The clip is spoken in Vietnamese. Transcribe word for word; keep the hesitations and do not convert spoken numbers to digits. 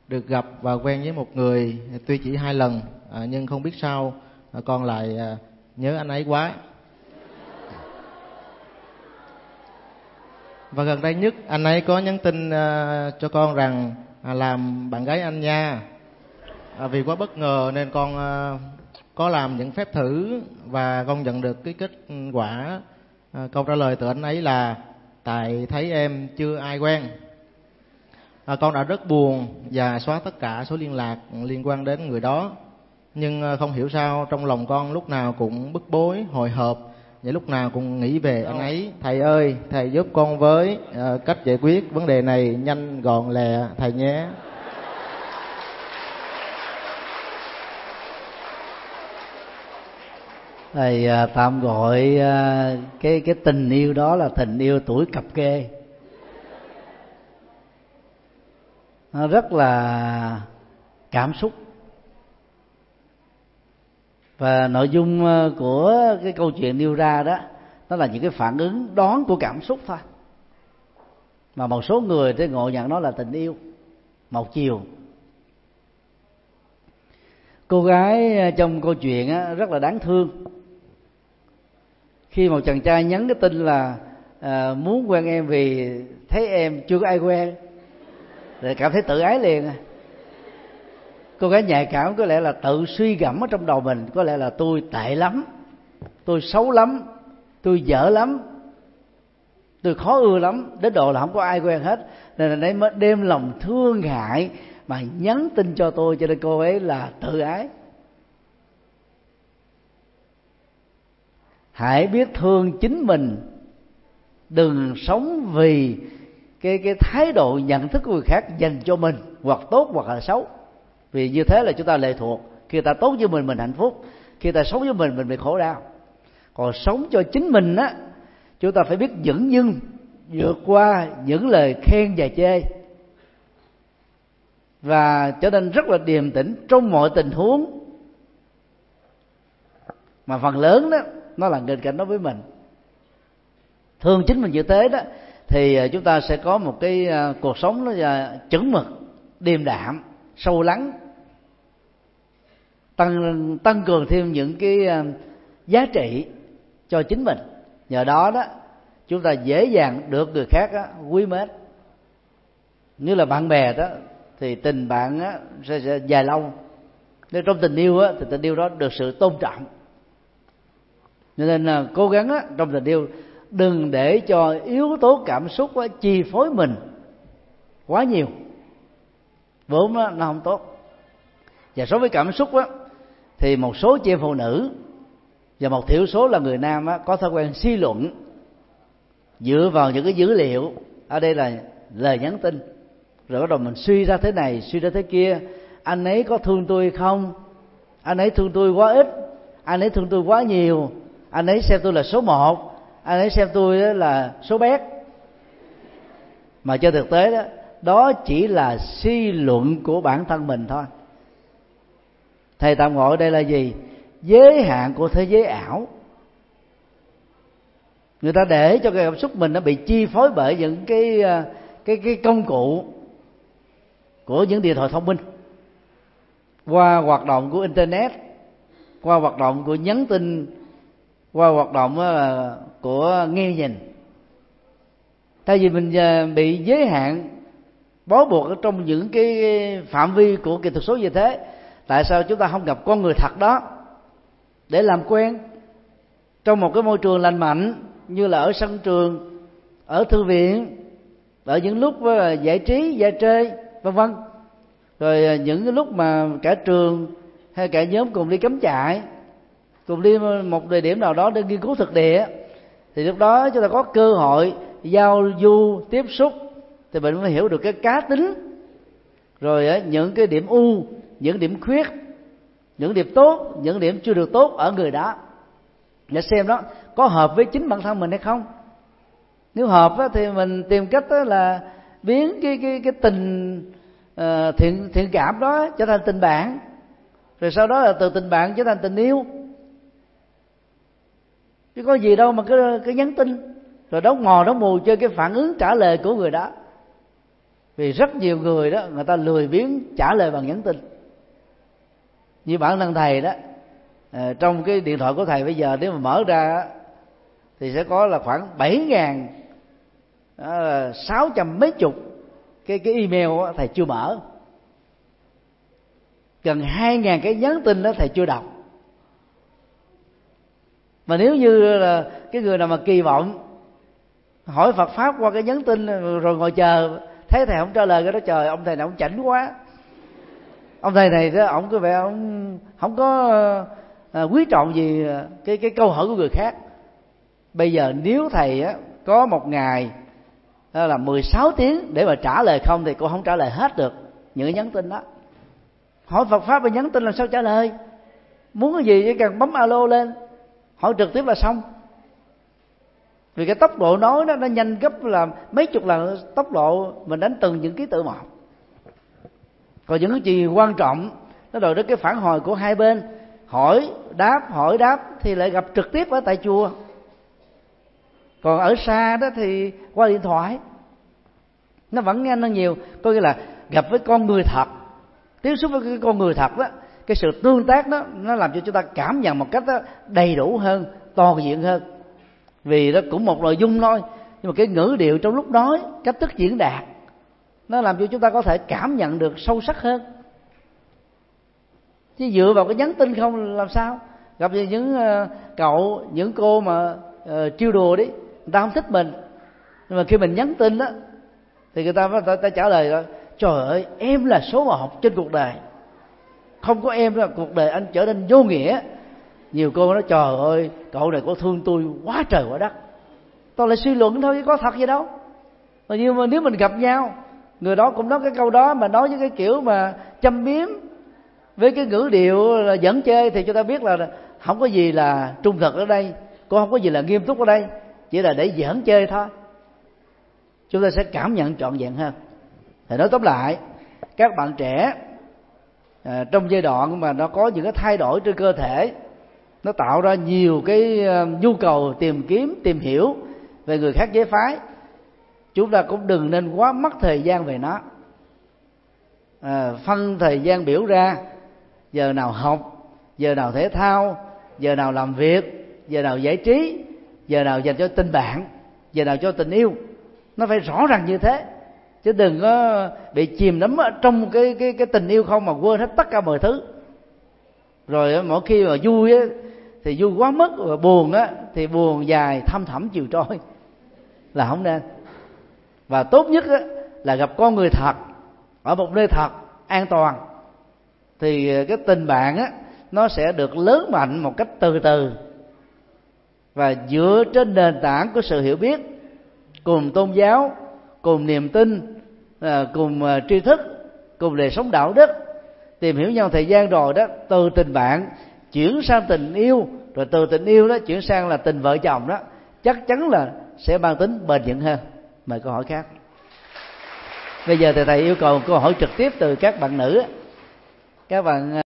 được gặp và quen với một người tuy chỉ hai lần, à, nhưng không biết sao à, con lại à, nhớ anh ấy quá. Và gần đây nhất anh ấy có nhắn tin à, cho con rằng à, làm bạn gái anh nha. À, vì quá bất ngờ nên con à, có làm những phép thử và con nhận được cái kết quả. À, câu trả lời từ anh ấy là tại thấy em chưa ai quen. À, con đã rất buồn và xóa tất cả số liên lạc liên quan đến người đó. Nhưng à, không hiểu sao trong lòng con lúc nào cũng bức bối, hồi hộp và lúc nào cũng nghĩ về anh ấy. Thầy ơi, thầy giúp con với à, cách giải quyết vấn đề này nhanh gọn lẹ thầy nhé. Thầy à, tạm gọi à, cái cái tình yêu đó là tình yêu tuổi cập kê. Nó rất là cảm xúc. Và nội dung của cái câu chuyện nêu ra đó, nó là những cái phản ứng đón của cảm xúc thôi. Mà một số người thì ngộ nhận nó là tình yêu một chiều. Cô gái trong câu chuyện á, rất là đáng thương. Khi một chàng trai nhắn cái tin là à, muốn quen em vì thấy em chưa có ai quen, rồi cảm thấy tự ái liền. Cô gái nhạy cảm có lẽ là tự suy gẫm ở trong đầu mình, có lẽ là tôi tệ lắm, tôi xấu lắm, tôi dở lắm, tôi khó ưa lắm, đến độ là không có ai quen hết, nên là đấy mới đem lòng thương hại mà nhắn tin cho tôi, cho nên cô ấy là tự ái. Hãy biết thương chính mình, đừng sống vì cái cái thái độ nhận thức của người khác dành cho mình, hoặc tốt hoặc là xấu. Vì như thế là chúng ta lệ thuộc. Khi người ta tốt với mình, mình hạnh phúc. Khi người ta xấu với mình, mình bị khổ đau. Còn sống cho chính mình á, chúng ta phải biết dửng dưng vượt qua những lời khen và chê, và trở nên rất là điềm tĩnh trong mọi tình huống. Mà phần lớn đó, nó là nghịch cảnh đối với mình. Thương chính mình như thế đó, thì chúng ta sẽ có một cái cuộc sống nó chuẩn mực, điềm đạm, sâu lắng, tăng tăng cường thêm những cái giá trị cho chính mình. Nhờ đó đó chúng ta dễ dàng được người khác đó, quý mến. Như là bạn bè đó thì tình bạn á, sẽ, sẽ dài lâu. Nếu trong tình yêu á, thì tình yêu đó được sự tôn trọng. Cho nên là cố gắng á, trong tình yêu đừng để cho yếu tố cảm xúc á, chi phối mình quá nhiều, vốn nó, nó không tốt. Và so với cảm xúc á, thì một số chị em phụ nữ và một thiểu số là người nam á, có thói quen suy luận dựa vào những cái dữ liệu. Ở đây là lời nhắn tin, rồi bắt đầu mình suy ra thế này, suy ra thế kia. Anh ấy có thương tôi không? Anh ấy thương tôi quá ít, anh ấy thương tôi quá nhiều, anh ấy xem tôi là số một, anh ấy xem tôi là số bét. Mà trên thực tế đó, đó chỉ là suy luận của bản thân mình thôi. Thầy tạm gọi đây là gì? Giới hạn của thế giới ảo. Người ta để cho cái cảm xúc mình nó bị chi phối bởi những cái cái cái công cụ của những điện thoại thông minh, qua hoạt động của internet, qua hoạt động của nhắn tin, qua hoạt động của nghe nhìn. Tại vì mình bị giới hạn, bó buộc ở trong những cái phạm vi của kỹ thuật số như thế, tại sao chúng ta không gặp con người thật đó để làm quen trong một cái môi trường lành mạnh, như là ở sân trường, ở thư viện, ở những lúc giải trí, giải trê, vân vân. Rồi những cái lúc mà cả trường hay cả nhóm cùng đi cắm trại, cùng đi một địa điểm nào đó để nghiên cứu thực địa, thì lúc đó chúng ta có cơ hội giao du, tiếp xúc, thì mình mới hiểu được cái cá tính, rồi những cái điểm ưu, những điểm khuyết, những điểm tốt, những điểm chưa được tốt ở người đó, để xem đó có hợp với chính bản thân mình hay không. Nếu hợp thì mình tìm cách là biến cái cái cái tình uh, thiện thiện cảm đó trở thành tình bạn, rồi sau đó là từ tình bạn trở thành tình yêu. Chứ có gì đâu mà cứ, cứ nhắn tin rồi đóng mò đóng mù chơi cái phản ứng trả lời của người đó. Vì rất nhiều người đó, người ta lười biếng trả lời bằng nhắn tin. Như bản thân thầy đó, à, trong cái điện thoại của thầy bây giờ nếu mà mở ra thì sẽ có là khoảng bảy ngàn sáu trăm mấy chục cái cái email đó, thầy chưa mở. Gần hai ngàn cái nhắn tin đó thầy chưa đọc. Mà nếu như là cái người nào mà kỳ vọng hỏi Phật pháp qua cái nhắn tin rồi ngồi chờ, thấy thầy không trả lời cái đó, trời, ông thầy này ông chảnh quá, ông thầy này đó ông có vẻ ông không có à, quý trọng gì cái cái câu hỏi của người khác. Bây giờ nếu thầy á, có một ngày là mười sáu tiếng để mà trả lời không thì cô không trả lời hết được những cái nhắn tin đó. Hỏi Phật pháp và nhắn tin làm sao trả lời? Muốn cái gì chỉ cần bấm alo lên, hỏi trực tiếp là xong. Vì cái tốc độ nói đó, nó nhanh gấp là mấy chục lần tốc độ mình đánh từng những ký tự một. Còn những cái gì quan trọng nó đòi đến cái phản hồi của hai bên, hỏi đáp hỏi đáp thì lại gặp trực tiếp ở tại chùa. Còn ở xa đó thì qua điện thoại nó vẫn nhanh hơn nhiều. Có nghĩa là gặp với con người thật, tiếp xúc với cái con người thật đó, cái sự tương tác đó nó làm cho chúng ta cảm nhận một cách đó đầy đủ hơn, toàn diện hơn. Vì nó cũng một nội dung thôi, nhưng mà cái ngữ điệu trong lúc nói, cách thức diễn đạt, nó làm cho chúng ta có thể cảm nhận được sâu sắc hơn. Chứ dựa vào cái nhắn tin không làm sao? Gặp những uh, cậu, những cô mà uh, trêu đùa đấy, người ta không thích mình, nhưng mà khi mình nhắn tin đó thì người ta người ta, ta trả lời đó, trời ơi, em là số một trên cuộc đời, không có em là cuộc đời anh trở nên vô nghĩa. Nhiều cô nói trời ơi, cậu này có thương tôi quá trời quá đất. Tôi lại suy luận thôi chứ có thật gì đâu. Nhưng mà nếu mình gặp nhau, người đó cũng nói cái câu đó mà nói với cái kiểu mà châm biếm, với cái ngữ điệu là dẫn chơi, thì chúng ta biết là không có gì là trung thực ở đây, cũng không có gì là nghiêm túc ở đây, chỉ là để giỡn chơi thôi. Chúng ta sẽ cảm nhận trọn vẹn hơn. Thì nói tóm lại, các bạn trẻ à, trong giai đoạn mà nó có những cái thay đổi trên cơ thể, nó tạo ra nhiều cái nhu cầu tìm kiếm, tìm hiểu về người khác giới phái, chúng ta cũng đừng nên quá mất thời gian về nó. À, phân thời gian biểu ra, giờ nào học, giờ nào thể thao, giờ nào làm việc, giờ nào giải trí, giờ nào dành cho tình bạn, giờ nào cho tình yêu. Nó phải rõ ràng như thế, chứ đừng có bị chìm đắm ở trong cái cái cái tình yêu không mà quên hết tất cả mọi thứ. Rồi mỗi khi mà vui á thì vui quá mức, và buồn á thì buồn dài thăm thẳm chiều trôi, là không nên. Và tốt nhất á là gặp con người thật ở một nơi thật an toàn, thì cái tình bạn á nó sẽ được lớn mạnh một cách từ từ, và dựa trên nền tảng của sự hiểu biết, cùng tôn giáo, cùng niềm tin, cùng tri thức, cùng đời sống đạo đức, tìm hiểu nhau thời gian rồi đó, từ tình bạn chuyển sang tình yêu, rồi từ tình yêu đó chuyển sang là tình vợ chồng đó, chắc chắn là sẽ mang tính bền vững hơn. Mời câu hỏi khác. Bây giờ thì thầy yêu cầu câu hỏi trực tiếp từ các bạn nữ. Các bạn